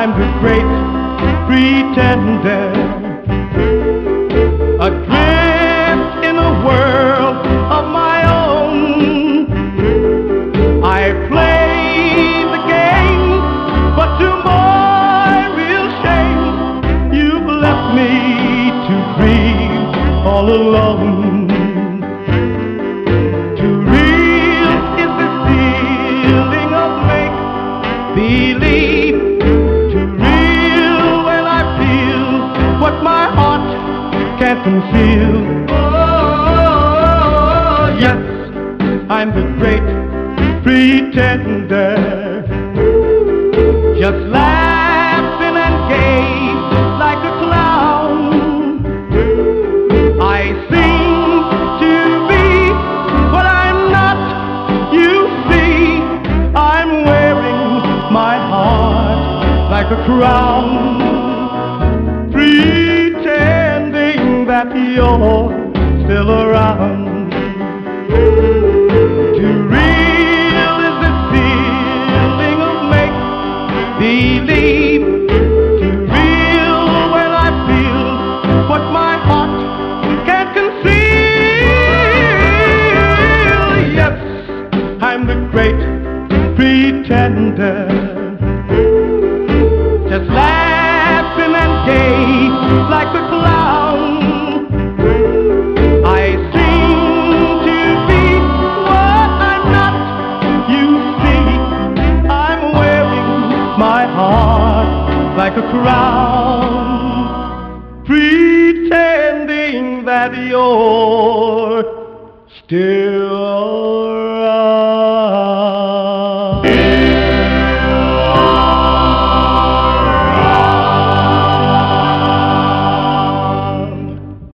I'm the great pretender, adrift in a world of my own. I play the game, but to my real shame, you've left me to grieve all alone. Too real is the feeling of make-believe, too real when I feel what my heart can't conceal. Oh, yes, I'm the great pretender, just laughing and gay like a clown. I seem to be what I'm not, you see. I'm wearing my heart like a crown, pretending that you're still around. Too real is the feeling of make-believe, too real when I feel what my heart can't conceal. Yes, I'm the great pretender, just laughing and gay like a clown. I seem to be what I'm not, you see. I'm wearing my heart like a crown, pretending that you're still